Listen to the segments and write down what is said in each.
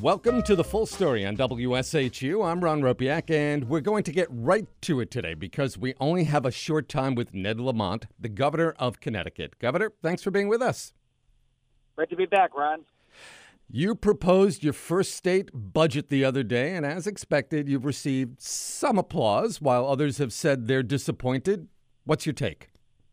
Welcome to The Full Story on WSHU. I'm Ron Ropiak, and we're going to get right to it today because we only have a short time with Ned Lamont, the governor of Connecticut. Governor, thanks for being with us. Great to be back, Ron. You proposed your first state budget the other day, and as expected, you've received some applause while others have said they're disappointed. What's your take?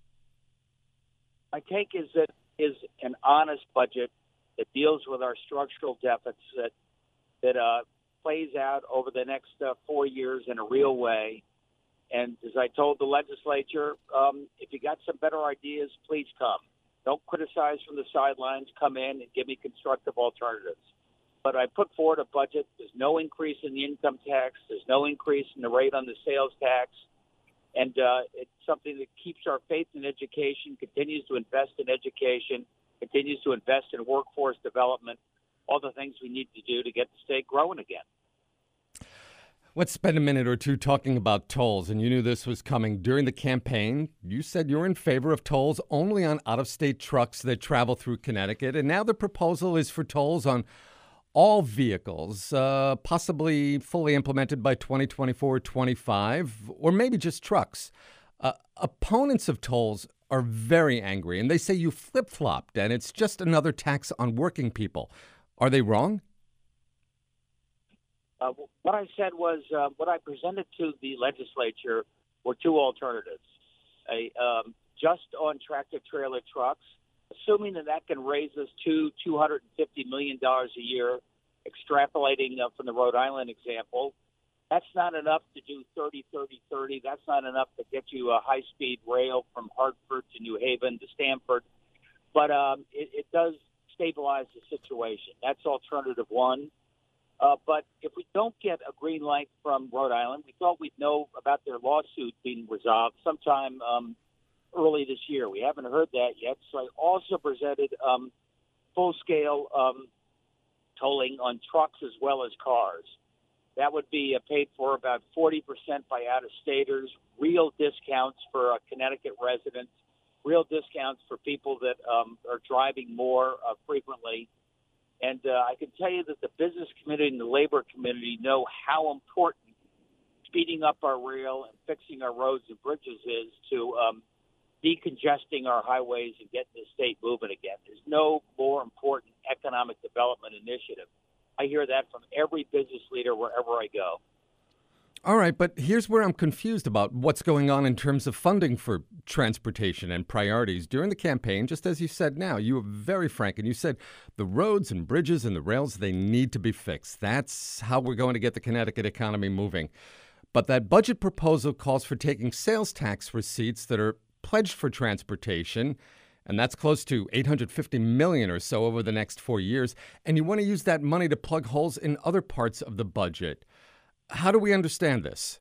My take is that is an honest budget that deals with our structural deficit that plays out over the next 4 years in a real way. And as I told the legislature, if you got some better ideas, please come. Don't criticize from the sidelines. Come in and give me constructive alternatives. But I put forward a budget. There's no increase in the income tax. There's no increase in the rate on the sales tax. And it's something that keeps our faith in education, continues to invest in education, continues to invest in workforce development, all the things we need to do to get the state growing again. Let's spend a minute or two talking about tolls. And you knew this was coming. During the campaign, you said you're in favor of tolls only on out-of-state trucks that travel through Connecticut. And now the proposal is for tolls on all vehicles, possibly fully implemented by 2024-25, or maybe just trucks. Opponents of tolls are very angry, and they say you flip-flopped, and it's just another tax on working people. Are they wrong? What I said was what I presented to the legislature were two alternatives. Just on tractor-trailer trucks, assuming that can raise us to $250 million a year, extrapolating from the Rhode Island example, that's not enough to do 30-30-30. That's not enough to get you a high-speed rail from Hartford to New Haven to Stamford. But it does stabilize the situation. That's alternative one. But if we don't get a green light from Rhode Island, we thought we'd know about their lawsuit being resolved sometime early this year. We haven't heard that yet. So I also presented full-scale tolling on trucks as well as cars. That would be paid for about 40% by out-of-staters, real discounts for Connecticut residents, real discounts for people that are driving more frequently. And I can tell you that the business community and the labor community know how important speeding up our rail and fixing our roads and bridges is to decongesting our highways and getting the state moving again. There's no more important economic development initiative. I hear that from every business leader wherever I go. All right, but here's where I'm confused about what's going on in terms of funding for transportation and priorities. During the campaign, just as you said now, you were very frank, and you said the roads and bridges and the rails, they need to be fixed. That's how we're going to get the Connecticut economy moving. But that budget proposal calls for taking sales tax receipts that are pledged for transportation, and that's close to $850 million or so over the next 4 years, and you want to use that money to plug holes in other parts of the budget. How do we understand this?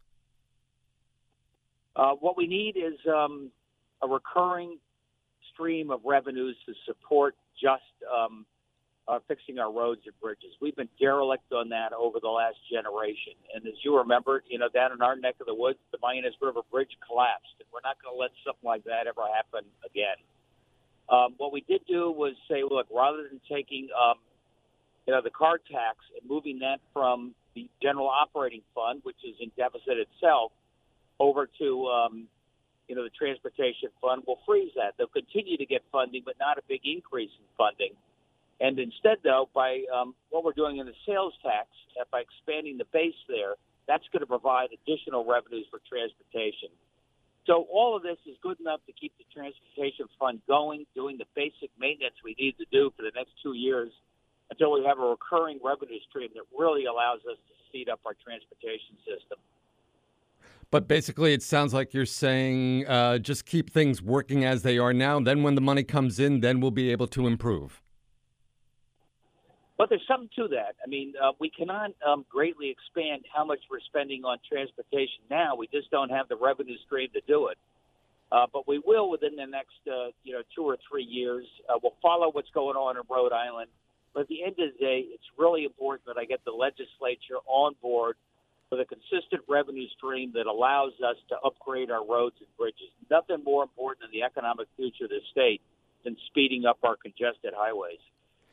What we need is a recurring stream of revenues to support just fixing our roads and bridges. We've been derelict on that over the last generation. And as you remember, down in our neck of the woods, the Mianus River Bridge collapsed. And we're not going to let something like that ever happen again. What we did do was say, look, rather than taking, the car tax and moving that from the general operating fund, which is in deficit itself, over to, the transportation fund, we'll freeze that. They'll continue to get funding, but not a big increase in funding. And instead, though, by what we're doing in the sales tax, by expanding the base there, that's going to provide additional revenues for transportation. So all of this is good enough to keep the transportation fund going, doing the basic maintenance we need to do for the next 2 years until we have a recurring revenue stream that really allows us to speed up our transportation system. But basically, it sounds like you're saying just keep things working as they are now. Then when the money comes in, then we'll be able to improve. But there's something to that. I mean, we cannot greatly expand how much we're spending on transportation now. We just don't have the revenue stream to do it. But we will within the next, 2 or 3 years. We'll follow what's going on in Rhode Island. But at the end of the day, it's really important that I get the legislature on board with a consistent revenue stream that allows us to upgrade our roads and bridges. Nothing more important in the economic future of the state than speeding up our congested highways.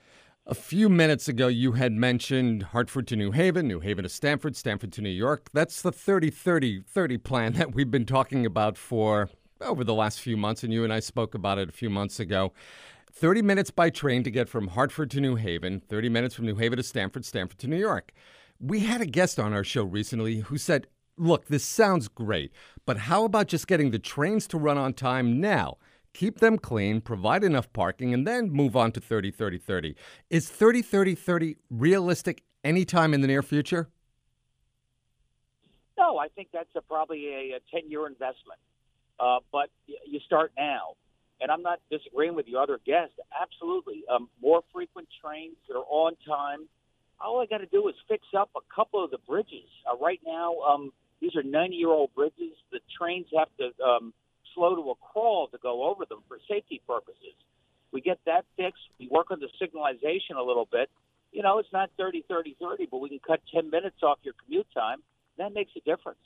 A few minutes ago, you had mentioned Hartford to New Haven, New Haven to Stamford, Stamford to New York. That's the 30-30-30 plan that we've been talking about for over the last few months, and you and I spoke about it a few months ago. 30 minutes by train to get from Hartford to New Haven, 30 minutes from New Haven to Stamford, Stamford to New York. We had a guest on our show recently who said, look, this sounds great, but how about just getting the trains to run on time now? Keep them clean, provide enough parking, and then move on to 30-30-30. Is 30-30-30 realistic anytime in the near future? No, I think that's probably a 10-year investment. But you start now. And I'm not disagreeing with your other guests. Absolutely. More frequent trains that are on time. All I got to do is fix up a couple of the bridges. Right now, these are 90-year-old bridges. The trains have to slow to a crawl to go over them for safety purposes. We get that fixed. We work on the signalization a little bit. You know, it's not 30-30-30, but we can cut 10 minutes off your commute time. That makes a difference.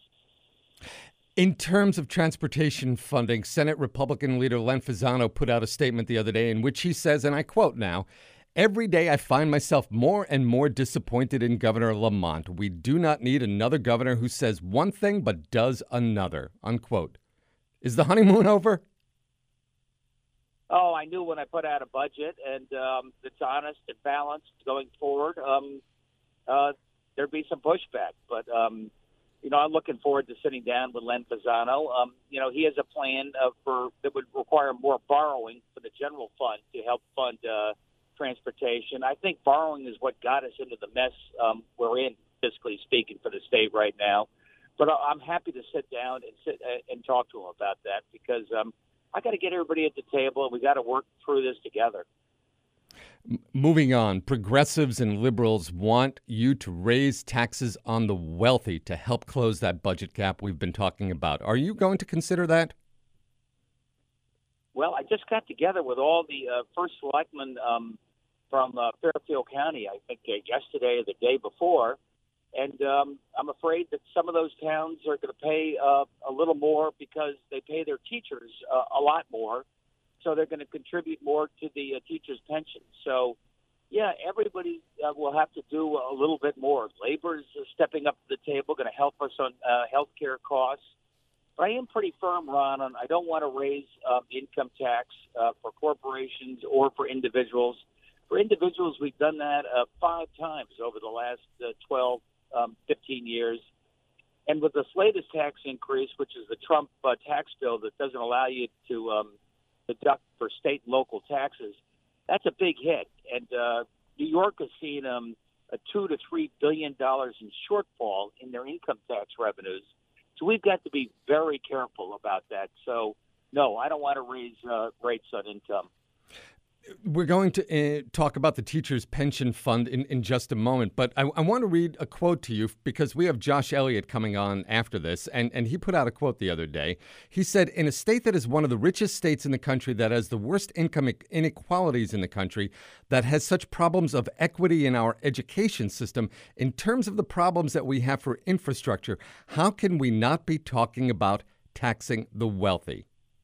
In terms of transportation funding, Senate Republican leader Len Fasano put out a statement the other day in which he says, and I quote now, "Every day I find myself more and more disappointed in Governor Lamont. We do not need another governor who says one thing but does another," unquote. Is the honeymoon over? Oh, I knew when I put out a budget and it's honest and balanced going forward, there'd be some pushback. But, you know, I'm looking forward to sitting down with Len Fasano. You know, he has a plan that would require more borrowing for the general fund to help fund transportation. I think borrowing is what got us into the mess we're in, fiscally speaking, for the state right now. But I'm happy to sit down and talk to him about that because I got to get everybody at the table and we got to work through this together. Moving on, progressives and liberals want you to raise taxes on the wealthy to help close that budget gap we've been talking about. Are you going to consider that? Well, I just got together with all the first selectmen from Fairfield County, I think yesterday or the day before. And I'm afraid that some of those towns are going to pay a little more because they pay their teachers a lot more. So they're going to contribute more to the teachers' pension. So, yeah, everybody will have to do a little bit more. Labor's stepping up to the table, going to help us on health care costs. But I am pretty firm, Ron, on I don't want to raise income tax for corporations or for individuals. For individuals, we've done that 5 times over the last 12, 15 years. And with this latest tax increase, which is the Trump tax bill that doesn't allow you to deduct for state and local taxes, that's a big hit. And New York has seen a $2 to $3 billion in shortfall in their income tax revenues. So we've got to be very careful about that. So, no, I don't want to raise rates on income. We're going to talk about the Teachers Pension Fund in just a moment, but I want to read a quote to you because we have Josh Elliott coming on after this, and he put out a quote the other day. He said, "In a state that is one of the richest states in the country, that has the worst income inequalities in the country, that has such problems of equity in our education system, in terms of the problems that we have for infrastructure, how can we not be talking about taxing the wealthy?"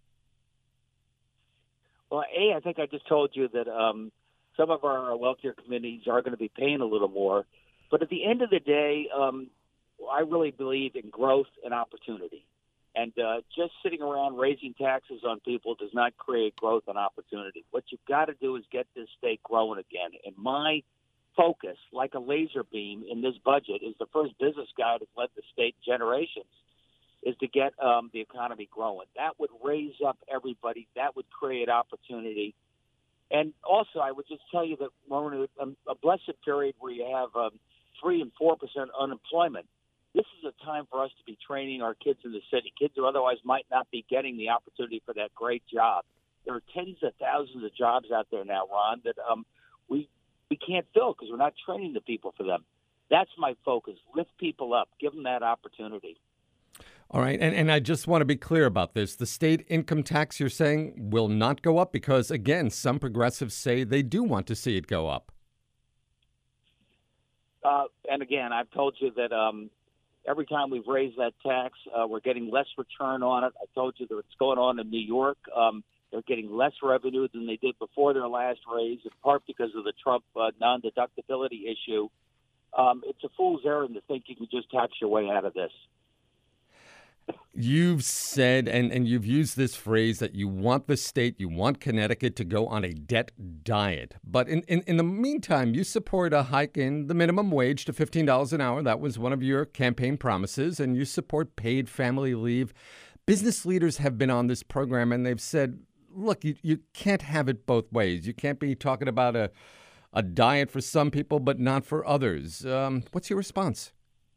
Well, I think I just told you that some of our wealthier communities are going to be paying a little more. But at the end of the day, I really believe in growth and opportunity. And just sitting around raising taxes on people does not create growth and opportunity. What you've got to do is get this state growing again. And my focus, like a laser beam in this budget, is the first business guy that's led the state generations, is to get the economy growing. That would raise up everybody. That would create opportunity. And also, I would just tell you that we're in a blessed period where you have 3 and 4% unemployment. This is a time for us to be training our kids in the city, kids who otherwise might not be getting the opportunity for that great job. There are tens of thousands of jobs out there now, Ron, that we can't fill because we're not training the people for them. That's my focus. Lift people up. Give them that opportunity. All right. And I just want to be clear about this. The state income tax, you're saying, will not go up because, again, some progressives say they do want to see it go up. And again, I've told you that every time we've raised that tax, we're getting less return on it. I told you that it's going on in New York. They're getting less revenue than they did before their last raise, in part because of the Trump non-deductibility issue. It's a fool's errand to think you can just tax your way out of this. You've said, and you've used this phrase, that you want the state, you want Connecticut to go on a debt diet. But in the meantime, you support a hike in the minimum wage to $15 an hour. That was one of your campaign promises. And you support paid family leave. Business leaders have been on this program, and they've said, look, you can't have it both ways. You can't be talking about a diet for some people, but not for others. What's your response?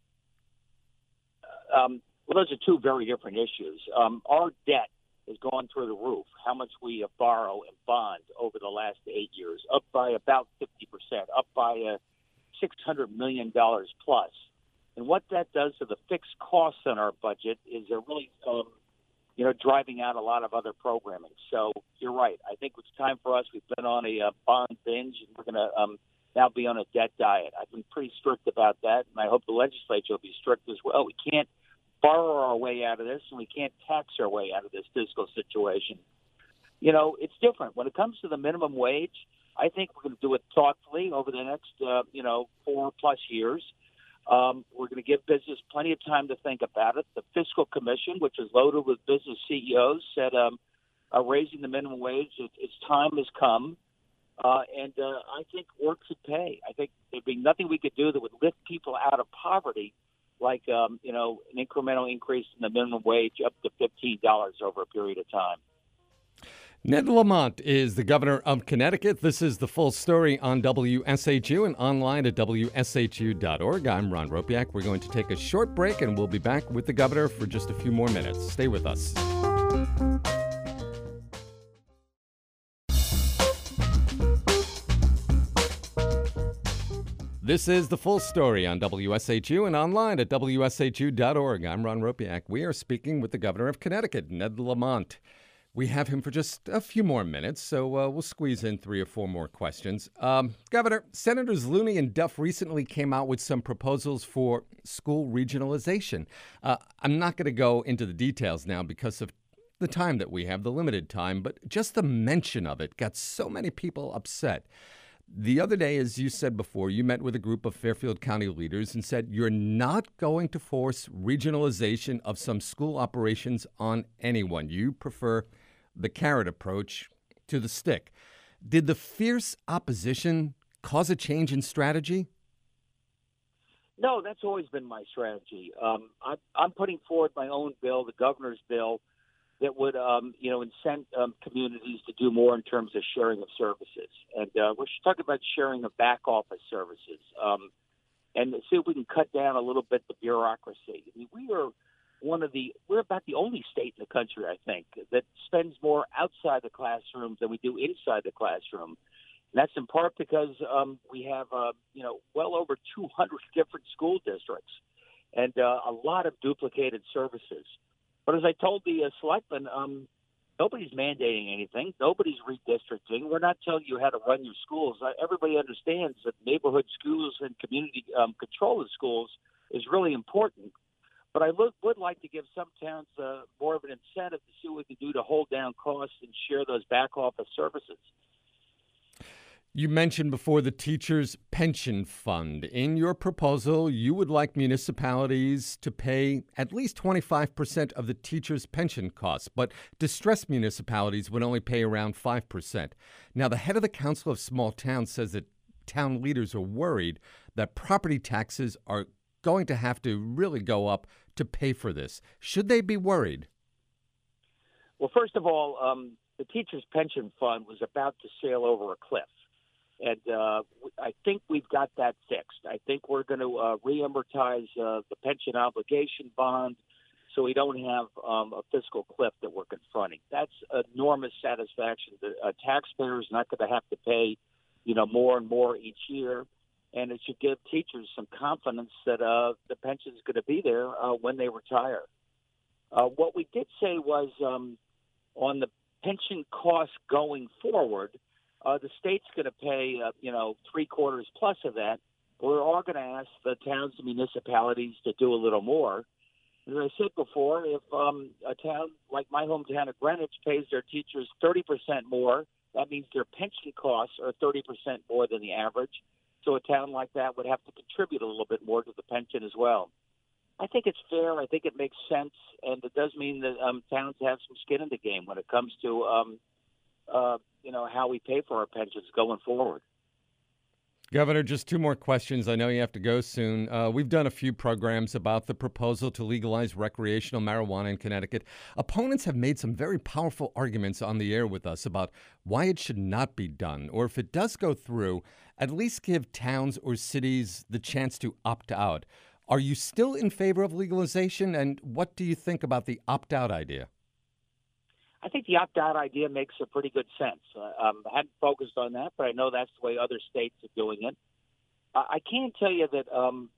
Well, those are two very different issues. Our debt has gone through the roof. How much we borrow and bond over the last 8 years, up by about 50%, up by $600 million plus. And what that does to the fixed costs on our budget is really, driving out a lot of other programming. So you're right. I think it's time for us. We've been on a bond binge, and we're going to now be on a debt diet. I've been pretty strict about that, and I hope the legislature will be strict as well. We can't borrow our way out of this, and we can't tax our way out of this fiscal situation. It's different. When it comes to the minimum wage, I think we're going to do it thoughtfully over the next, 4+ years. We're going to give business plenty of time to think about it. The Fiscal Commission, which is loaded with business CEOs, said raising the minimum wage, its time has come. And I think work should pay. I think there'd be nothing we could do that would lift people out of poverty like, an incremental increase in the minimum wage up to $15 over a period of time. Ned Lamont is the governor of Connecticut. This is The Full Story on WSHU and online at WSHU.org. I'm Ron Ropiak. We're going to take a short break, and we'll be back with the governor for just a few more minutes. Stay with us. This is The Full Story on WSHU and online at WSHU.org. I'm Ron Ropiak. We are speaking with the governor of Connecticut, Ned Lamont. We have him for just a few more minutes, so we'll squeeze in 3 or 4 more questions. Governor, Senators Looney and Duff recently came out with some proposals for school regionalization. I'm not going to go into the details now because of the time that we have, the limited time, but just the mention of it got so many people upset. The other day, as you said before, you met with a group of Fairfield County leaders and said you're not going to force regionalization of some school operations on anyone. You prefer the carrot approach to the stick. Did the fierce opposition cause a change in strategy? No, that's always been my strategy. I'm putting forward my own bill, the governor's bill, that would, incent communities to do more in terms of sharing of services. And we're talking about sharing of back office services and see if we can cut down a little bit the bureaucracy. I mean, we're about the only state in the country, I think, that spends more outside the classroom than we do inside the classroom. And that's in part because we have, well over 200 different school districts and a lot of duplicated services. But as I told the selectmen, nobody's mandating anything. Nobody's redistricting. We're not telling you how to run your schools. Everybody understands that neighborhood schools and community control of schools is really important. But I would like to give some towns more of an incentive to see what we can do to hold down costs and share those back office services. You mentioned before the teachers' pension fund. In your proposal, you would like municipalities to pay at least 25% of the teachers' pension costs, but distressed municipalities would only pay around 5%. Now, the head of the Council of Small Towns says that town leaders are worried that property taxes are going to have to really go up to pay for this. Should they be worried? Well, first of all, the teachers' pension fund was about to sail over a cliff. And I think we've got that fixed. I think we're going to re-amortize the pension obligation bond so we don't have a fiscal cliff that we're confronting. That's enormous satisfaction. The taxpayers not going to have to pay, more and more each year. And it should give teachers some confidence that the pension is going to be there when they retire. What we did say was on the pension costs going forward, the state's going to pay, 3/4 plus of that. We're all going to ask the towns and municipalities to do a little more. As I said before, if a town like my hometown of Greenwich pays their teachers 30% more, that means their pension costs are 30% more than the average. So a town like that would have to contribute a little bit more to the pension as well. I think it's fair. I think it makes sense, and it does mean that towns have some skin in the game when it comes to how we pay for our pensions going forward. Governor, just two more questions. I know you have to go soon. We've done a few programs about the proposal to legalize recreational marijuana in Connecticut. Opponents have made some very powerful arguments on the air with us about why it should not be done, or if it does go through, at least give towns or cities the chance to opt out. Are you still in favor of legalization, and what do you think about the opt-out idea? I think the opt-out idea makes a pretty good sense. I hadn't focused on that, but I know that's the way other states are doing it. I can tell you that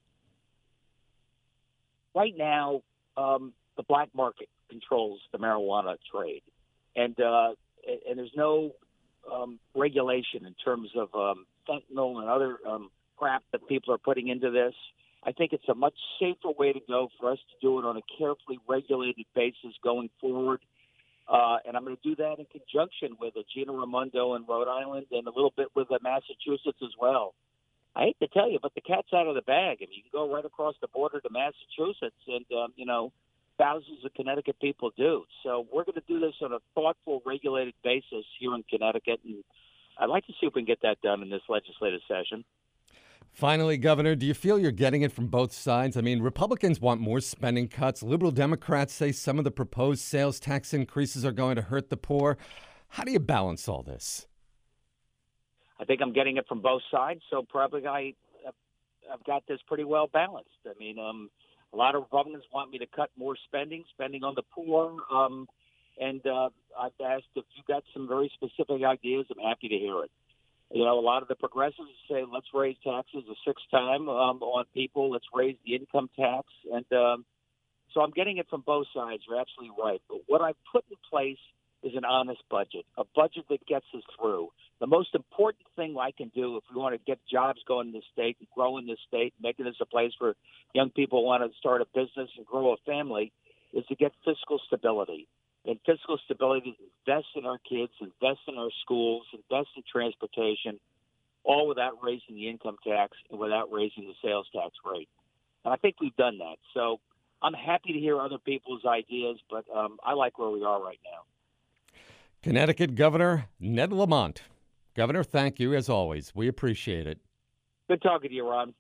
right now the black market controls the marijuana trade, and there's no regulation in terms of fentanyl and other crap that people are putting into this. I think it's a much safer way to go for us to do it on a carefully regulated basis going forward. And I'm going to do that in conjunction with Gina Raimondo in Rhode Island and a little bit with Massachusetts as well. I hate to tell you, but the cat's out of the bag. I mean, you can go right across the border to Massachusetts, and, thousands of Connecticut people do. So we're going to do this on a thoughtful, regulated basis here in Connecticut, and I'd like to see if we can get that done in this legislative session. Finally, Governor, do you feel you're getting it from both sides? I mean, Republicans want more spending cuts. Liberal Democrats say some of the proposed sales tax increases are going to hurt the poor. How do you balance all this? I think I'm getting it from both sides, so probably I've got this pretty well balanced. I mean, a lot of Republicans want me to cut more spending on the poor, and I've asked if you've got some very specific ideas. I'm happy to hear it. You know, a lot of the progressives say, let's raise taxes a sixth time on people. Let's raise the income tax. And so I'm getting it from both sides. You're absolutely right. But what I've put in place is an honest budget, a budget that gets us through. The most important thing I can do if we want to get jobs going in this state and grow in this state, making this a place where young people want to start a business and grow a family, is to get fiscal stability. And fiscal stability is invest in our kids, invest in our schools, invest in transportation, all without raising the income tax and without raising the sales tax rate. And I think we've done that. So I'm happy to hear other people's ideas, but I like where we are right now. Connecticut Governor Ned Lamont. Governor, thank you as always. We appreciate it. Good talking to you, Ron.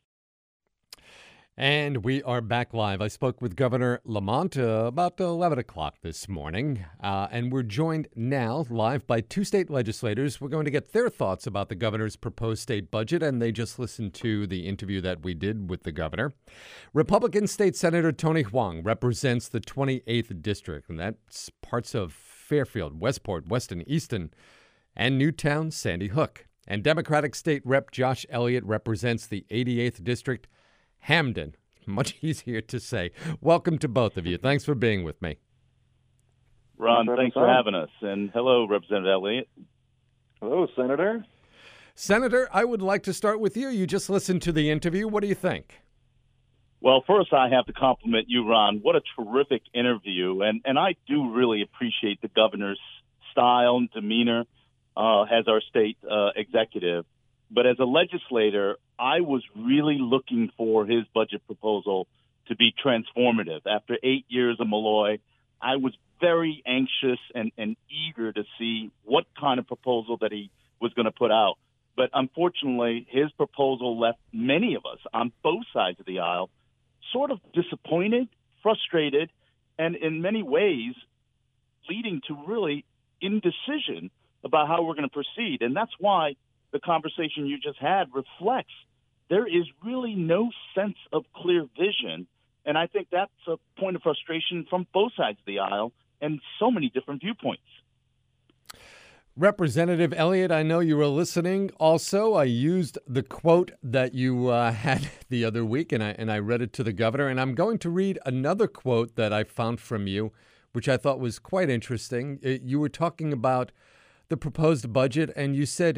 And we are back live. I spoke with Governor Lamont about 11 o'clock this morning, and we're joined now live by two state legislators. We're going to get their thoughts about the governor's proposed state budget, and they just listened to the interview that we did with the governor. Republican State Senator Tony Hwang represents the 28th District, and that's parts of Fairfield, Westport, Weston, Easton, and Newtown, Sandy Hook. And Democratic State Rep Josh Elliott represents the 88th District, Hamden. Much easier to say. Welcome to both of you. Thanks for being with me. Ron, thanks for having us. And hello, Representative Elliott. Hello, Senator. Senator, I would like to start with you. You just listened to the interview. What do you think? Well, first, I have to compliment you, Ron. What a terrific interview. And I do really appreciate the governor's style and demeanor as our state executive. But as a legislator, I was really looking for his budget proposal to be transformative. After 8 years of Malloy, I was very anxious and eager to see what kind of proposal that he was going to put out. But unfortunately, his proposal left many of us on both sides of the aisle sort of disappointed, frustrated, and in many ways leading to really indecision about how we're going to proceed. And that's why the conversation you just had reflects there is really no sense of clear vision. And I think that's a point of frustration from both sides of the aisle and so many different viewpoints. Representative Elliott, I know you were listening. Also, I used the quote that you had the other week, and I read it to the governor. And I'm going to read another quote that I found from you, which I thought was quite interesting. You were talking about the proposed budget, and you said,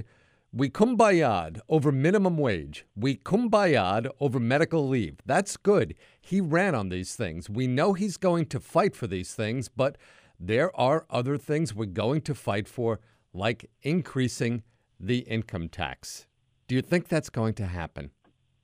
We kumbaya'd over minimum wage. We kumbaya'd over medical leave. That's good. He ran on these things. We know he's going to fight for these things, but there are other things we're going to fight for, like increasing the income tax. Do you think that's going to happen?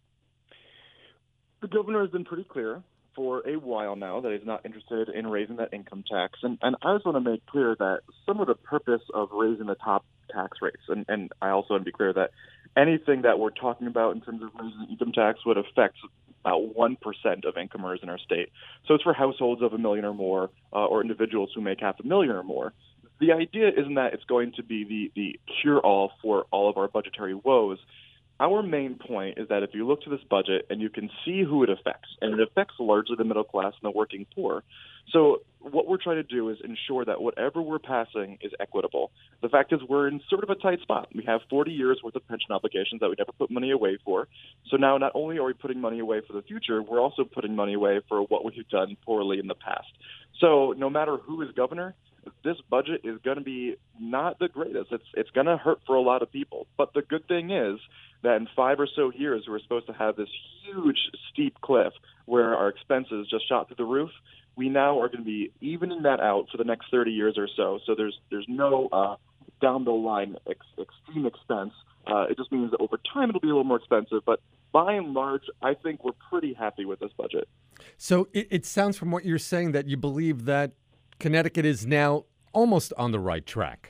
The governor has been pretty clear for a while now that he's not interested in raising that income tax. And I just want to make clear that some of the purpose of raising the top tax rates, and I also want to be clear that anything that we're talking about in terms of raising the income tax would affect about 1% of income earners in our state. So it's for households of $1 million or more, or individuals who make $500,000 or more. The idea isn't that it's going to be the cure-all for all of our budgetary woes. Our main point is that if you look to this budget and you can see who it affects, and it affects largely the middle class and the working poor. So what we're trying to do is ensure that whatever we're passing is equitable. The fact is we're in sort of a tight spot. We have 40 years worth of pension obligations that we never put money away for. So now not only are we putting money away for the future, we're also putting money away for what we've done poorly in the past. So no matter who is governor, this budget is going to be not the greatest. It's going to hurt for a lot of people. But the good thing is that in 5 or so years, we're supposed to have this huge, steep cliff where our expenses just shot through the roof. We now are going to be evening that out for the next 30 years or so. So there's no down the line extreme expense. It just means that over time it'll be a little more expensive. But by and large, I think we're pretty happy with this budget. So it sounds from what you're saying that you believe that Connecticut is now almost on the right track.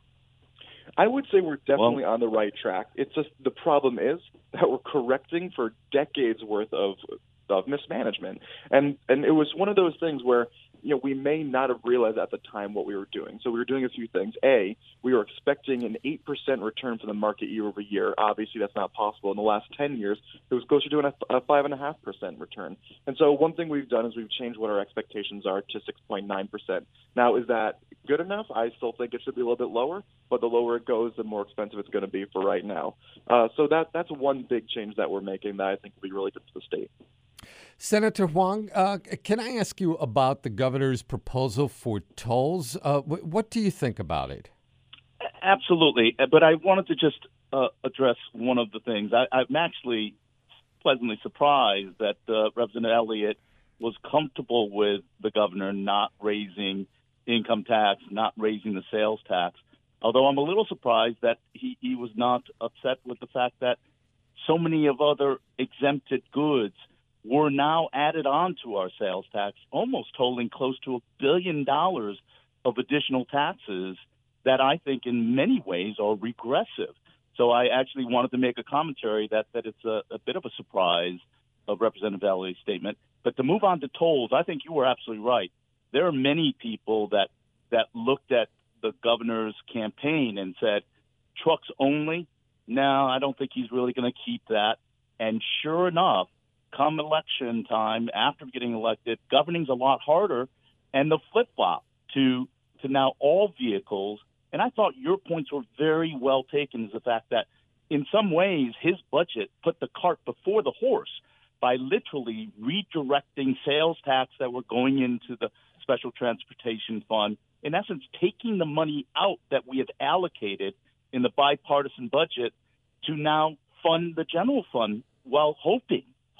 I would say we're definitely on the right track. It's just the problem is that we're correcting for decades worth of mismanagement. And it was one of those things where, we may not have realized at the time what we were doing. So we were doing a few things. A, we were expecting an 8% return from the market year over year. Obviously, that's not possible. In the last 10 years, it was closer to a 5.5% return. And so one thing we've done is we've changed what our expectations are to 6.9%. Now, is that good enough? I still think it should be a little bit lower, but the lower it goes, the more expensive it's going to be for right now. So that's one big change that we're making that I think will be really good for the state. Senator Hwang, can I ask you about the governor's proposal for tolls? What do you think about it? Absolutely. But I wanted to just address one of the things. I'm actually pleasantly surprised that Representative Elliott was comfortable with the governor not raising income tax, not raising the sales tax, although I'm a little surprised that he was not upset with the fact that so many of other exempted goods were now added on to our sales tax, almost totaling close to $1 billion of additional taxes that I think in many ways are regressive. So I actually wanted to make a commentary that it's a bit of a surprise of Representative Elliott's statement. But to move on to tolls, I think you were absolutely right. There are many people that looked at the governor's campaign and said, trucks only? No, I don't think he's really going to keep that. And sure enough, come election time, after getting elected, governing's a lot harder, and the flip-flop to now all vehicles. And I thought your points were very well taken, is the fact that in some ways his budget put the cart before the horse by literally redirecting sales tax that were going into the Special Transportation Fund, in essence taking the money out that we had allocated in the bipartisan budget to now fund the general fund while hoping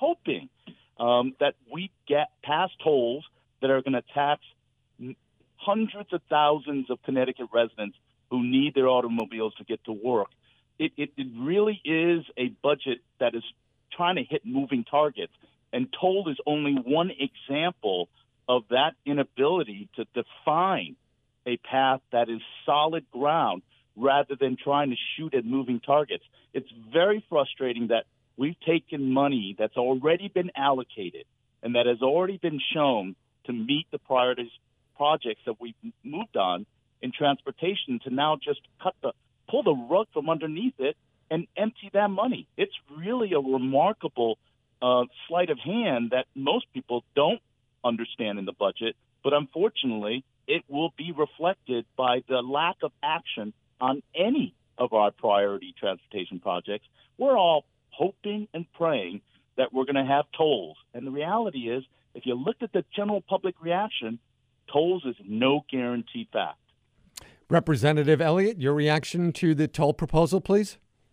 that we get past tolls that are going to tax hundreds of thousands of Connecticut residents who need their automobiles to get to work. It really is a budget that is trying to hit moving targets, and toll is only one example of that inability to define a path that is solid ground rather than trying to shoot at moving targets. It's very frustrating that we've taken money that's already been allocated and that has already been shown to meet the priorities projects that we've moved on in transportation to now just pull the rug from underneath it and empty that money. It's really a remarkable sleight of hand that most people don't understand in the budget, but unfortunately it will be reflected by the lack of action on any of our priority transportation projects. We're all hoping and praying that we're going to have tolls. And the reality is, if you looked at the general public reaction, tolls is no guaranteed fact. Representative Elliott, your reaction to the toll proposal, please.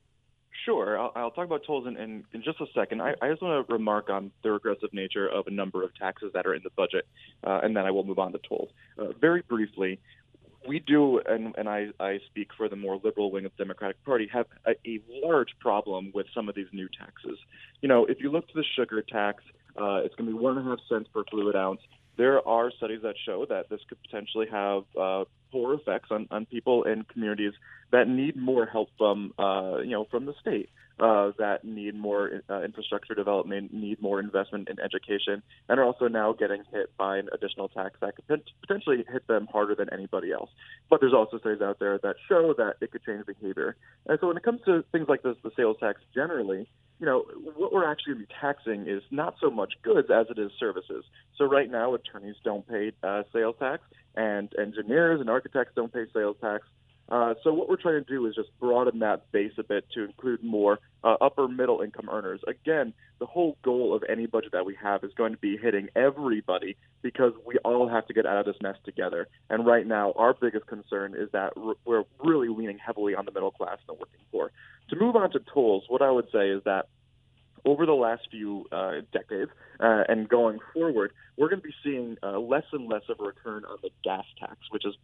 Sure. I'll talk about tolls in just a second. I just want to remark on the regressive nature of a number of taxes that are in the budget, and then I will move on to tolls. Very briefly, we do, and I speak for the more liberal wing of the Democratic Party, have a large problem with some of these new taxes. You know, if you look to the sugar tax, it's going to be 1.5 cents per fluid ounce. There are studies that show that this could potentially have poor effects on people in communities that need more help from the state, that need more infrastructure development, need more investment in education, and are also now getting hit by an additional tax that could potentially hit them harder than anybody else. But there's also studies out there that show that it could change behavior. And so when it comes to things like this, the sales tax generally, you know, what we're actually going to be taxing is not so much goods as it is services. So right now, attorneys don't pay sales tax, and engineers and architects don't pay sales tax. So what we're trying to do is just broaden that base a bit to include more upper middle income earners. Again, the whole goal of any budget that we have is going to be hitting everybody because we all have to get out of this mess together. And right now, our biggest concern is that we're really leaning heavily on the middle class and the working poor. To move on to tolls, what I would say is that over the last few decades and going forward, we're going to be seeing less and less of a return on the gas tax, which is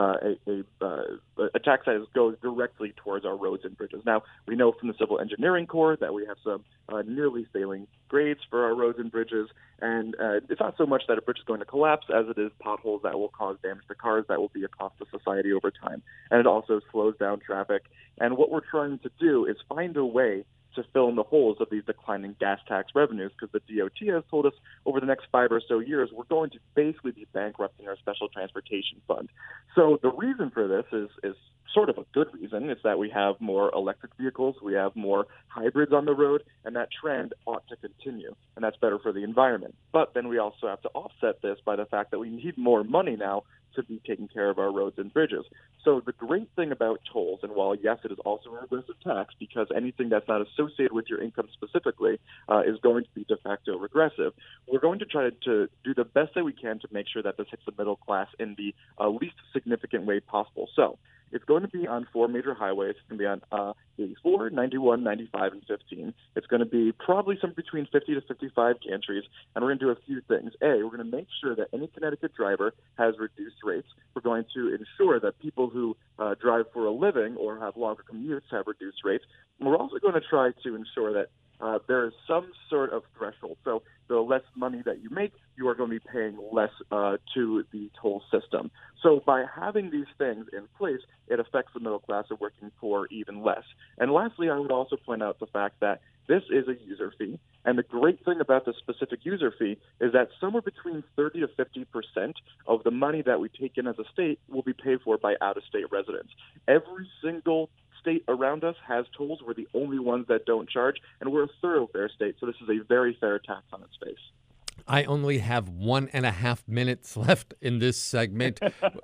a tax that goes directly towards our roads and bridges. Now, we know from the Civil Engineering Corps that we have some nearly failing grades for our roads and bridges, and it's not so much that a bridge is going to collapse as it is potholes that will cause damage to cars that will be a cost to society over time. And it also slows down traffic. And what we're trying to do is find a way to fill in the holes of these declining gas tax revenues, because the DOT has told us over the next 5 or so years we're going to basically be bankrupting our special transportation fund. So the reason for this is sort of a good reason. It's that we have more electric vehicles, we have more hybrids on the road, and that trend ought to continue, and that's better for the environment. But then we also have to offset this by the fact that we need more money now to be taking care of our roads and bridges. So the great thing about tolls, and while yes, it is also a regressive tax because anything that's not associated with your income specifically is going to be de facto regressive, we're going to try to do the best that we can to make sure that this hits the middle class in the least significant way possible. So it's going to be on 4 major highways. It's going to be on 84, 91, 95, and 15. It's going to be probably somewhere between 50 to 55 gantries, and we're going to do a few things. A, we're going to make sure that any Connecticut driver has reduced rates. We're going to ensure that people who drive for a living or have longer commutes have reduced rates. And we're also going to try to ensure that there is some sort of threshold. So the less money that you make, you are going to be paying less to the toll system. So by having these things in place, it affects the middle class and working poor even less. And lastly, I would also point out the fact that this is a user fee. And the great thing about the specific user fee is that somewhere between 30 to 50% of the money that we take in as a state will be paid for by out-of-state residents. Every single state around us has tolls. We're the only ones that don't charge, and we're a thoroughfare state, so this is a very fair tax on its face. I only have 1.5 minutes left in this segment.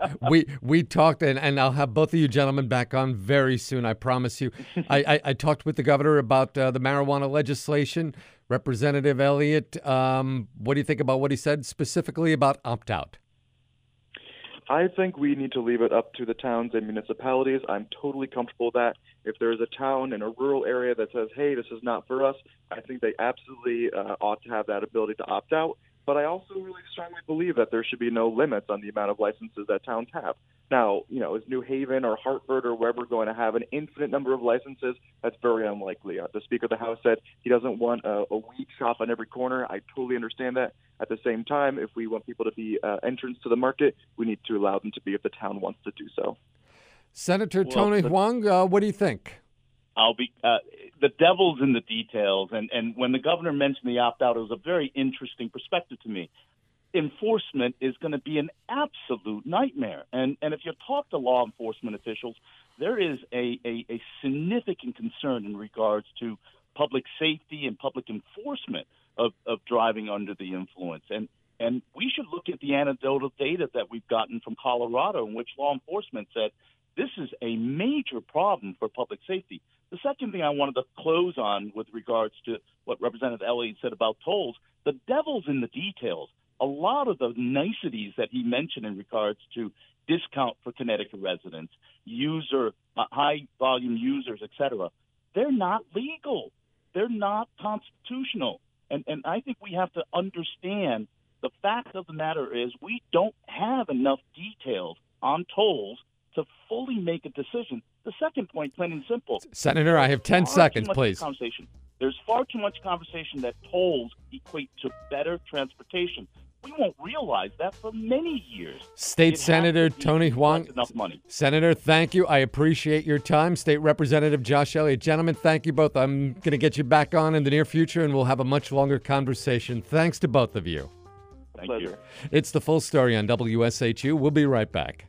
we talked, and I'll have both of you gentlemen back on very soon, I promise you. I talked with the governor about the marijuana legislation. Representative Elliott, what do you think about what he said specifically about opt-out? I think we need to leave it up to the towns and municipalities. I'm totally comfortable with that. If there's a town in a rural area that says, hey, this is not for us, I think they absolutely ought to have that ability to opt out. But I also really strongly believe that there should be no limits on the amount of licenses that towns have. Now, you know, is New Haven or Hartford or wherever going to have an infinite number of licenses? That's very unlikely. The Speaker of the House said he doesn't want a weed shop on every corner. I totally understand that. At the same time, if we want people to be entrants to the market, we need to allow them to be if the town wants to do so. Senator Tony Hwang, what do you think? The devil's in the details, and when the governor mentioned the opt-out, it was a very interesting perspective to me. Enforcement is going to be an absolute nightmare, and if you talk to law enforcement officials, there is a significant concern in regards to public safety and public enforcement of driving under the influence, and we should look at the anecdotal data that we've gotten from Colorado, in which law enforcement said this is a major problem for public safety. The second thing I wanted to close on with regards to what Representative Elliott said about tolls, the devil's in the details. A lot of the niceties that he mentioned in regards to discount for Connecticut residents, high-volume users, et cetera, they're not legal. They're not constitutional. And I think we have to understand the fact of the matter is we don't have enough details on tolls to fully make a decision. The second point, plain and simple. Senator, I have 10 seconds, please. There's far too much conversation that tolls equate to better transportation. We won't realize that for many years. State Senator Tony Hwang. Enough money. Senator, thank you. I appreciate your time. State Representative Josh Elliott. Gentlemen, thank you both. I'm going to get you back on in the near future, and we'll have a much longer conversation. Thanks to both of you. Thank you. It's The Full Story on WSHU. We'll be right back.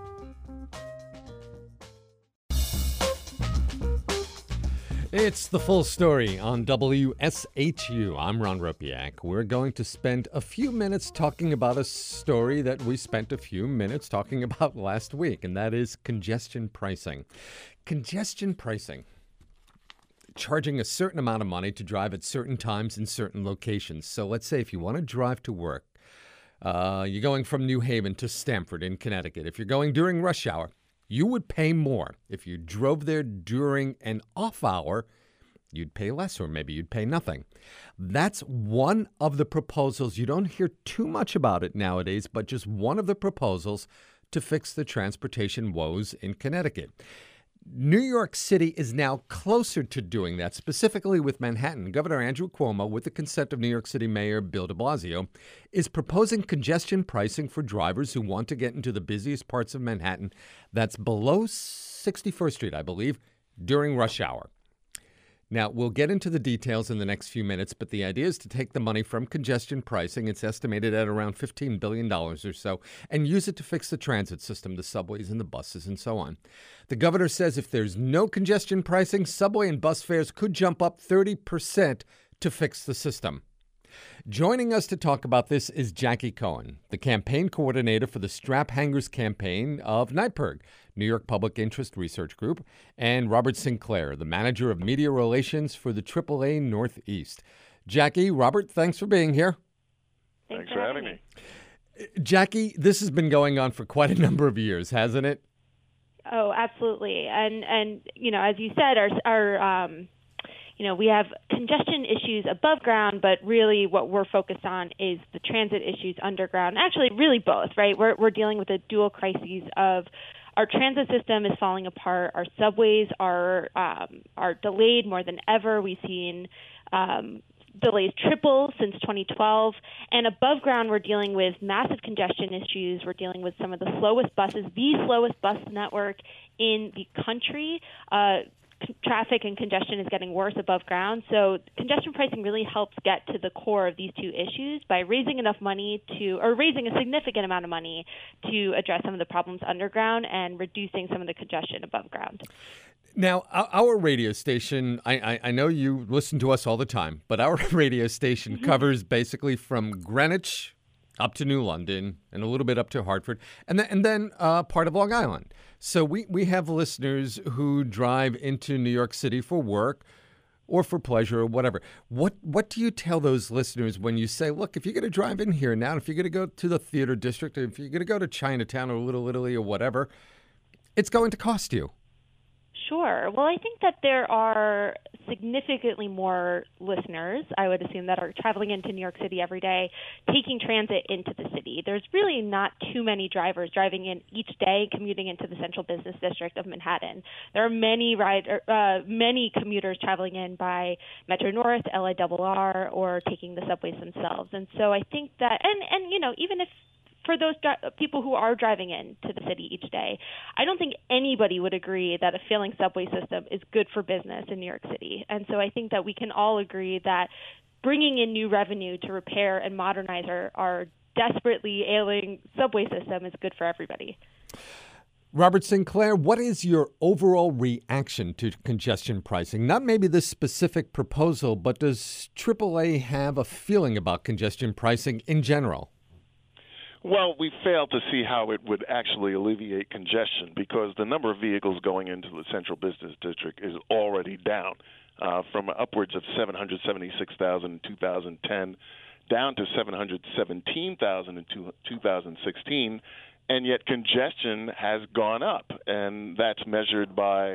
It's The Full Story on WSHU. I'm Ron Ropiak. We're going to spend a few minutes talking about a story that we spent a few minutes talking about last week, and that is congestion pricing. Congestion pricing. Charging a certain amount of money to drive at certain times in certain locations. So let's say if you want to drive to work, you're going from New Haven to Stamford in Connecticut. If you're going during rush hour, you would pay more. If you drove there during an off hour, you'd pay less, or maybe you'd pay nothing. That's one of the proposals. You don't hear too much about it nowadays, but just one of the proposals to fix the transportation woes in Connecticut. New York City is now closer to doing that, specifically with Manhattan. Governor Andrew Cuomo, with the consent of New York City Mayor Bill de Blasio, is proposing congestion pricing for drivers who want to get into the busiest parts of Manhattan that's below 61st Street, I believe, during rush hour. Now, we'll get into the details in the next few minutes, but the idea is to take the money from congestion pricing, it's estimated at around $15 billion or so, and use it to fix the transit system, the subways and the buses and so on. The governor says if there's no congestion pricing, subway and bus fares could jump up 30% to fix the system. Joining us to talk about this is Jackie Cohen, the campaign coordinator for the Strap Hangers campaign of NYPIRG, New York Public Interest Research Group, and Robert Sinclair, the manager of media relations for the AAA Northeast. Jackie, Robert, thanks for being here. Thanks for having me. Jackie, this has been going on for quite a number of years, hasn't it? Oh, absolutely. And you know, as you said, our we have congestion issues above ground, but really what we're focused on is the transit issues underground. Actually, really both, right? We're dealing with a dual crises of our transit system is falling apart. Our subways are delayed more than ever. We've seen delays triple since 2012. And above ground, we're dealing with massive congestion issues. We're dealing with some of the slowest buses, the slowest bus network in the country. Traffic and congestion is getting worse above ground. So congestion pricing really helps get to the core of these two issues by raising enough money raising a significant amount of money to address some of the problems underground and reducing some of the congestion above ground. Now, our radio station, I know you listen to us all the time, but our radio station covers basically from Greenwich up to New London and a little bit up to Hartford, and then part of Long Island. So we have listeners who drive into New York City for work or for pleasure or whatever. What do you tell those listeners when you say, look, if you're going to drive in here now, if you're going to go to the theater district, if you're going to go to Chinatown or Little Italy or whatever, it's going to cost you? Sure. Well, I think that there are significantly more listeners, I would assume, that are traveling into New York City every day, taking transit into the city. There's really not too many drivers driving in each day, commuting into the central business district of Manhattan. There are many commuters traveling in by Metro North, LIRR, or taking the subways themselves. And so I think that, and even if for those people who are driving into the city each day, I don't think anybody would agree that a failing subway system is good for business in New York City. And so I think that we can all agree that bringing in new revenue to repair and modernize our desperately ailing subway system is good for everybody. Robert Sinclair, what is your overall reaction to congestion pricing? Not maybe this specific proposal, but does AAA have a feeling about congestion pricing in general? Well, we failed to see how it would actually alleviate congestion because the number of vehicles going into the central business district is already down from upwards of 776,000 in 2010 down to 717,000 in 2016, and yet congestion has gone up, and that's measured by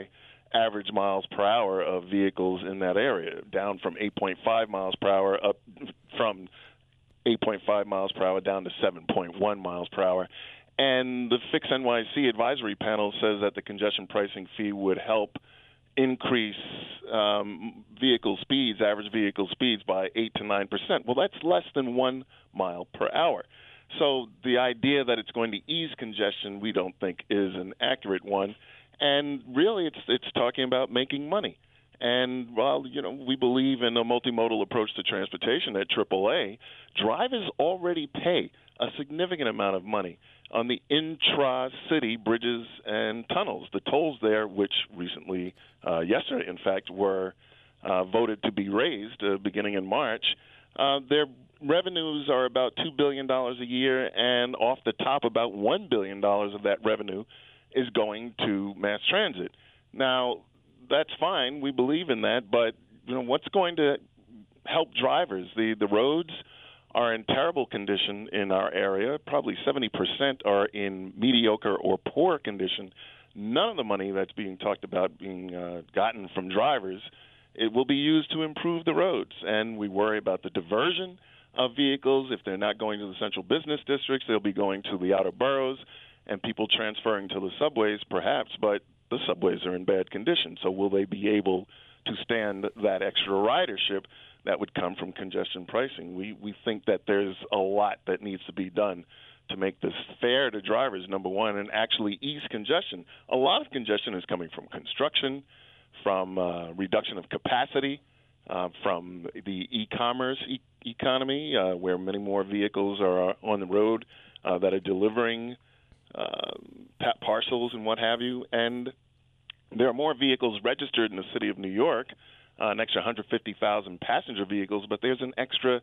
average miles per hour of vehicles in that area, down from 8.5 miles per hour up from 8.5 miles per hour down to 7.1 miles per hour. And the Fix NYC advisory panel says that the congestion pricing fee would help increase vehicle speeds, average vehicle speeds, by 8 to 9%. Well, that's less than 1 mile per hour. So the idea that it's going to ease congestion, we don't think is an accurate one. And really, it's talking about making money. And while, we believe in a multimodal approach to transportation at AAA, drivers already pay a significant amount of money on the intra-city bridges and tunnels. The tolls there, which recently, yesterday, in fact, were voted to be raised beginning in March, their revenues are about $2 billion a year, and off the top, about $1 billion of that revenue is going to mass transit. Now, that's fine. We believe in that, but what's going to help drivers? The roads are in terrible condition in our area. Probably 70% are in mediocre or poor condition. None of the money that's being talked about being gotten from drivers, it will be used to improve the roads. And we worry about the diversion of vehicles. If they're not going to the central business districts, they'll be going to the outer boroughs and people transferring to the subways perhaps, but the subways are in bad condition. So will they be able to stand that extra ridership that would come from congestion pricing? We think that there's a lot that needs to be done to make this fair to drivers, number one, and actually ease congestion. A lot of congestion is coming from construction, from reduction of capacity, from the e-commerce economy, where many more vehicles are on the road that are delivering parcels and what have you. And there are more vehicles registered in the city of New York, an extra 150,000 passenger vehicles, but there's an extra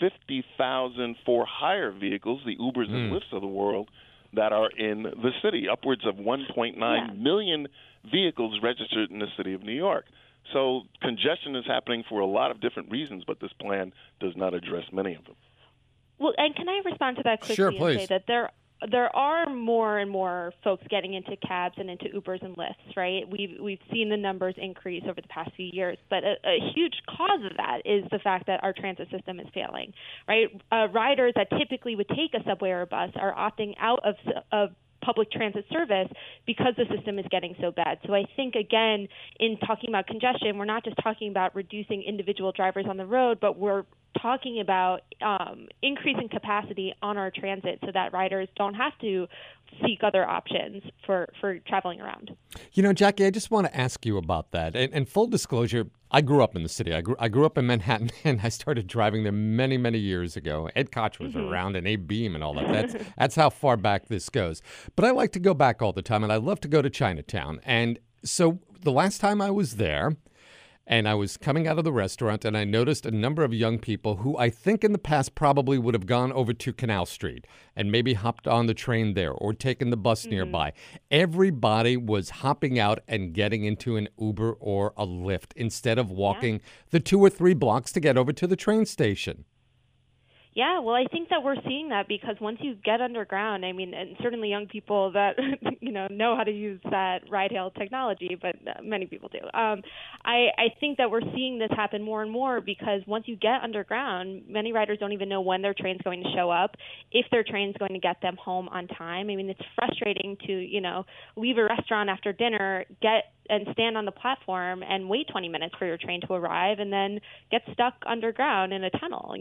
50,000 for hire vehicles, the Ubers and Lyfts of the world, that are in the city, upwards of 1.9 million vehicles registered in the city of New York. So congestion is happening for a lot of different reasons, but this plan does not address many of them. Well, and can I respond to that quickly? Sure, and please. say that there are more and more folks getting into cabs and into Ubers and Lyfts, right? We've seen the numbers increase over the past few years, but a huge cause of that is the fact that our transit system is failing, right? Riders that typically would take a subway or a bus are opting out of public transit service because the system is getting so bad. So I think, again, in talking about congestion, we're not just talking about reducing individual drivers on the road, but we're talking about increasing capacity on our transit so that riders don't have to seek other options for traveling around. Jackie, I just want to ask you about that. And full disclosure, I grew up in the city. I grew up in Manhattan, and I started driving there many, many years ago. Ed Koch was around, and Abe Beam and all that. That's how far back this goes. But I like to go back all the time, and I love to go to Chinatown. And so the last time I was there, and I was coming out of the restaurant, and I noticed a number of young people who I think in the past probably would have gone over to Canal Street and maybe hopped on the train there or taken the bus nearby. Everybody was hopping out and getting into an Uber or a Lyft instead of walking the 2 or 3 blocks to get over to the train station. Yeah, well, I think that we're seeing that because once you get underground, I mean, and certainly young people that, know how to use that ride-hail technology, but many people do. I think that we're seeing this happen more and more because once you get underground, many riders don't even know when their train's going to show up, if their train's going to get them home on time. I mean, it's frustrating to, leave a restaurant after dinner, and stand on the platform and wait 20 minutes for your train to arrive and then get stuck underground in a tunnel.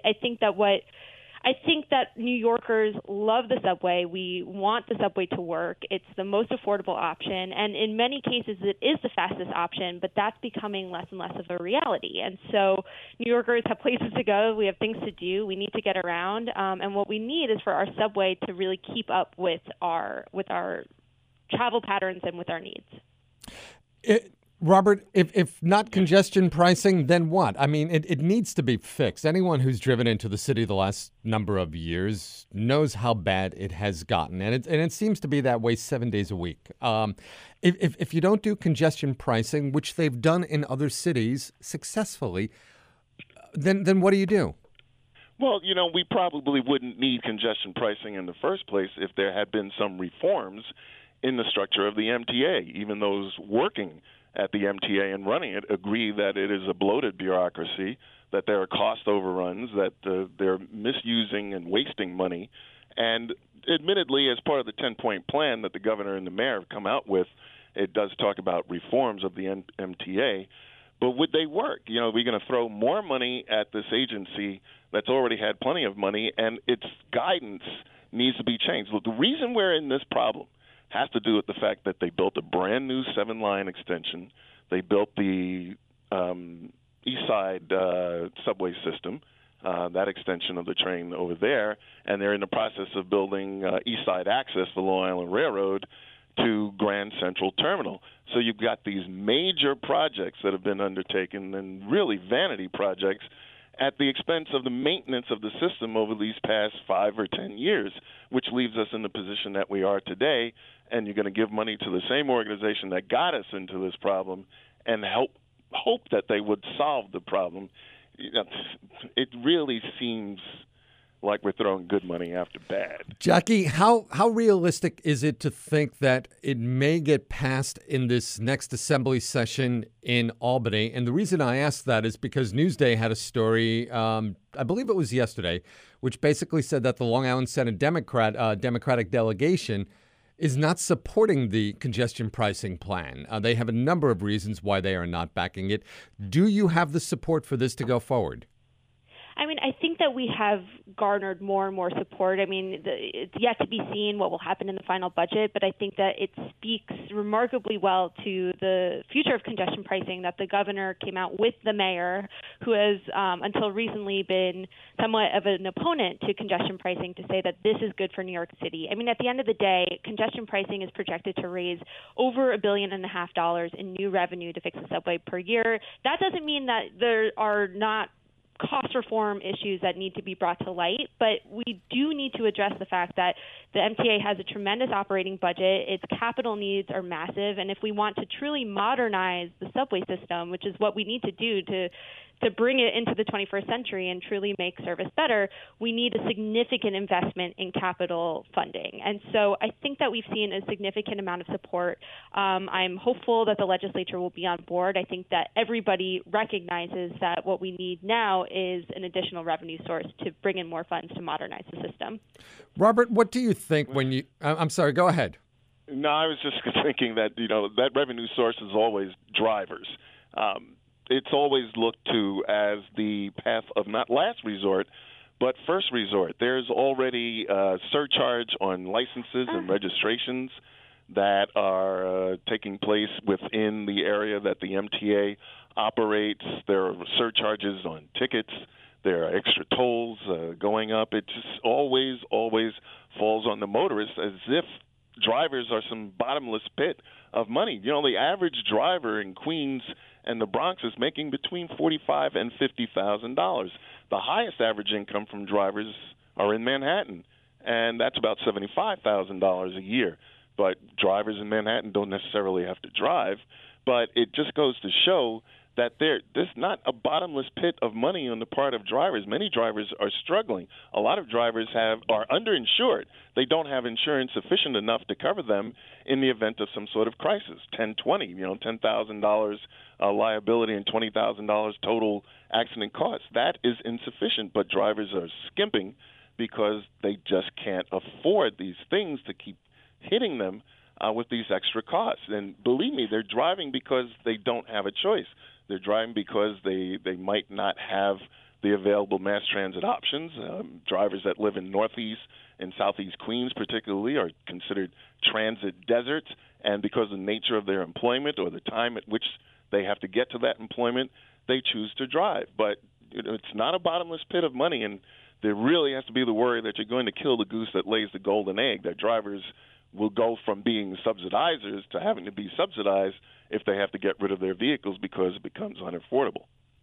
I think that New Yorkers love the subway. We want the subway to work. It's the most affordable option. And in many cases, it is the fastest option, but that's becoming less and less of a reality. And so New Yorkers have places to go. We have things to do. We need to get around. And what we need is for our subway to really keep up with our travel patterns and with our needs. Robert, if not congestion pricing, then what? I mean, it needs to be fixed. Anyone who's driven into the city the last number of years knows how bad it has gotten, and it seems to be that way 7 days a week. If you don't do congestion pricing, which they've done in other cities successfully, then what do you do? Well, we probably wouldn't need congestion pricing in the first place if there had been some reforms in the structure of the MTA, even those working at the MTA and running it agree that it is a bloated bureaucracy, that there are cost overruns, that they're misusing and wasting money. And admittedly, as part of the 10-point plan that the governor and the mayor have come out with, it does talk about reforms of the MTA. But would they work? You know, we're going to throw more money at this agency that's already had plenty of money, and its guidance needs to be changed. Look, the reason we're in this problem has to do with the fact that they built a brand new 7-line extension. They built the East Side subway system, that extension of the train over there, and they're in the process of building East Side Access, the Long Island Railroad, to Grand Central Terminal. So you've got these major projects that have been undertaken, and really vanity projects, at the expense of the maintenance of the system over these past 5 or 10 years, which leaves us in the position that we are today. And you're going to give money to the same organization that got us into this problem and hope that they would solve the problem. You know, it really seems like we're throwing good money after bad. Jackie, how realistic is it to think that it may get passed in this next assembly session in Albany? And the reason I ask that is because Newsday had a story, I believe it was yesterday, which basically said that the Long Island Senate Democratic delegation is not supporting the congestion pricing plan. They have a number of reasons why they are not backing it. Do you have the support for this to go forward? I mean, I think that we have garnered more and more support. I mean, it's yet to be seen what will happen in the final budget, but I think that it speaks remarkably well to the future of congestion pricing that the governor came out with the mayor, who has until recently been somewhat of an opponent to congestion pricing, to say that this is good for New York City. I mean, at the end of the day, congestion pricing is projected to raise over $1.5 billion in new revenue to fix the subway per year. That doesn't mean that there are not cost reform issues that need to be brought to light, but we do need to address the fact that the MTA has a tremendous operating budget. Its capital needs are massive, and if we want to truly modernize the subway system, which is what we need to do to bring it into the 21st century and truly make service better, we need a significant investment in capital funding. And so I think that we've seen a significant amount of support. I'm hopeful that the legislature will be on board. I think that everybody recognizes that what we need now is an additional revenue source to bring in more funds to modernize the system. Robert, what do you think when you – I'm sorry, go ahead. No, I was just thinking that, that revenue source is always drivers. It's always looked to as the path of not last resort, but first resort. There's already a surcharge on licenses and registrations that are taking place within the area that the MTA operates. There are surcharges on tickets. There are extra tolls going up. It just always falls on the motorists as if drivers are some bottomless pit of money. The average driver in Queens and the Bronx is making between $45,000 and $50,000. The highest average income from drivers are in Manhattan, and that's about $75,000 a year. But drivers in Manhattan don't necessarily have to drive. But it just goes to show that there's not a bottomless pit of money on the part of drivers. Many drivers are struggling. A lot of drivers are underinsured. They don't have insurance sufficient enough to cover them in the event of some sort of crisis. $10,000 liability and $20,000 total accident costs. That is insufficient, but drivers are skimping because they just can't afford these things to keep hitting them with these extra costs. And believe me, they're driving because they don't have a choice. They're driving because they might not have the available mass transit options. Drivers that live in Northeast and Southeast Queens particularly are considered transit deserts, and because of the nature of their employment or the time at which they have to get to that employment, they choose to drive. But it's not a bottomless pit of money, and there really has to be the worry that you're going to kill the goose that lays the golden egg, that drivers will go from being subsidizers to having to be subsidized if they have to get rid of their vehicles because it becomes unaffordable.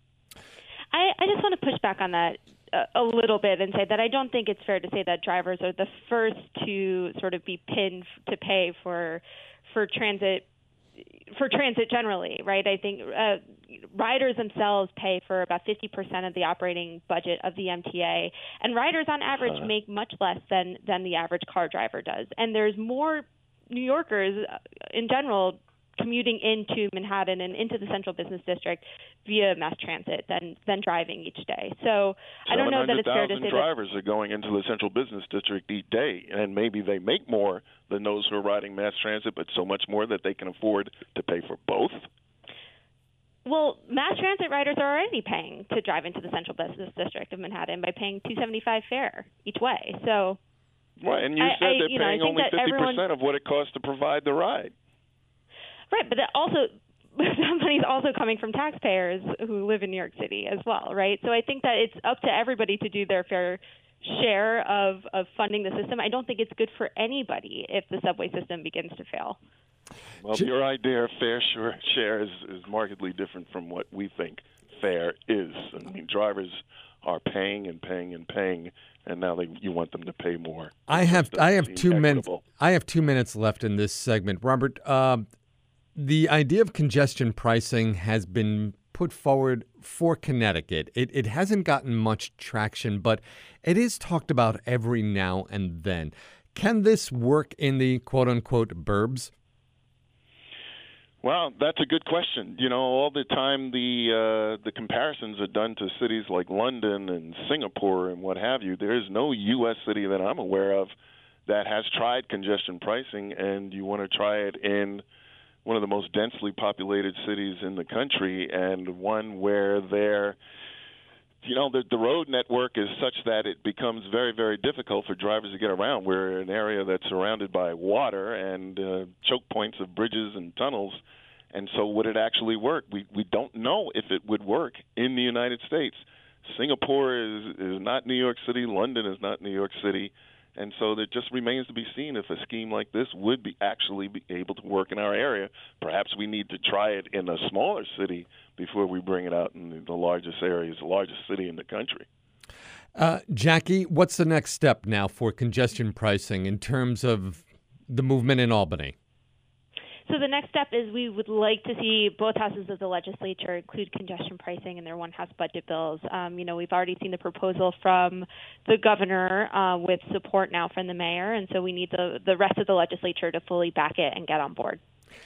I just want to push back on that a little bit and say that I don't think it's fair to say that drivers are the first to sort of be pinned to pay for transit generally, right? I think riders themselves pay for about 50% of the operating budget of the MTA, and riders on average make much less than the average car driver does. And there's more New Yorkers in general commuting into Manhattan and into the Central Business District via mass transit than driving each day. So I don't know that it's fair to say 700,000 drivers are going into the Central Business District each day, and maybe they make more than those who are riding mass transit, but so much more that they can afford to pay for both. Well, mass transit riders are already paying to drive into the Central Business District of Manhattan by paying $2.75 fare each way. So, right, and you said they're paying only 50% of what it costs to provide the ride. Right, but that also that money is also coming from taxpayers who live in New York City as well, right? So I think that it's up to everybody to do their fair share of funding the system. I don't think it's good for anybody if the subway system begins to fail. Well, your idea of fair share is markedly different from what we think fair is. I mean, drivers are paying and paying and paying, and now you want them to pay more. I have 2 minutes. I have 2 minutes left in this segment, Robert. The idea of congestion pricing has been put forward for Connecticut. It hasn't gotten much traction, but it is talked about every now and then. Can this work in the quote-unquote burbs? Well, that's a good question. You know, all the time the comparisons are done to cities like London and Singapore and what have you. There is no U.S. city that I'm aware of that has tried congestion pricing, and you want to try it in one of the most densely populated cities in the country, and one where the road network is such that it becomes very, very difficult for drivers to get around. We're an area that's surrounded by water and choke points of bridges and tunnels. And so would it actually work? We don't know if it would work in the United States. Singapore is not New York City. London is not New York City. And so it just remains to be seen if a scheme like this would actually be able to work in our area. Perhaps we need to try it in a smaller city before we bring it out in the largest areas, the largest city in the country. Jackie, what's the next step now for congestion pricing in terms of the movement in Albany? So the next step is we would like to see both houses of the legislature include congestion pricing in their one-house budget bills. We've already seen the proposal from the governor with support now from the mayor, and so we need the rest of the legislature to fully back it and get on board.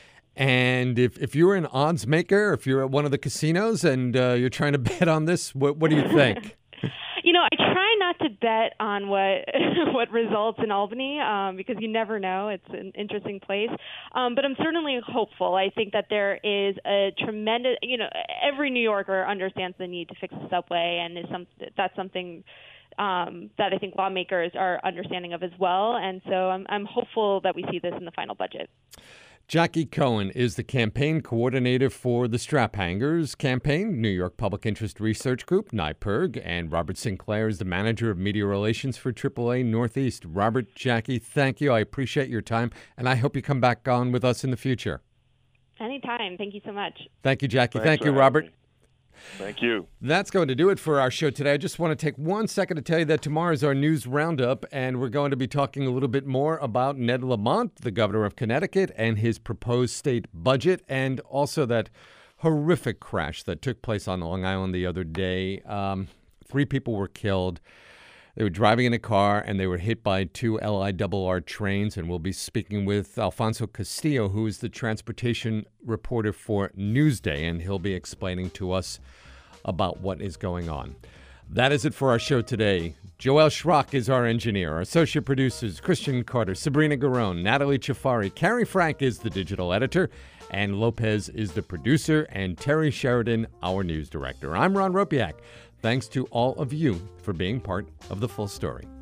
And if you're an odds maker, if you're at one of the casinos and you're trying to bet on this, what do you think? I try not to bet on what results in Albany because you never know. It's an interesting place. But I'm certainly hopeful. I think that there is a tremendous, every New Yorker understands the need to fix the subway, and that's something that I think lawmakers are understanding of as well. And so I'm hopeful that we see this in the final budget. Jackie Cohen is the campaign coordinator for the Strap Hangers campaign, New York Public Interest Research Group, NYPIRG, and Robert Sinclair is the manager of media relations for AAA Northeast. Robert, Jackie, thank you. I appreciate your time, and I hope you come back on with us in the future. Anytime. Thank you so much. Thank you, Jackie. Thanks Thank you, Robert. Thank you. That's going to do it for our show today. I just want to take 1 second to tell you that tomorrow is our news roundup, and we're going to be talking a little bit more about Ned Lamont, the governor of Connecticut, and his proposed state budget, and also that horrific crash that took place on Long Island the other day. 3 people were killed. They were driving in a car, and they were hit by 2 LIRR trains, and we'll be speaking with Alfonso Castillo, who is the transportation reporter for Newsday, and he'll be explaining to us about what is going on. That is it for our show today. Joel Schrock is our engineer. Our associate producers, Christian Carter, Sabrina Garone, Natalie Chafari, Carrie Frank is the digital editor, and Lopez is the producer, and Terry Sheridan, our news director. I'm Ron Ropiak. Thanks to all of you for being part of The Full Story.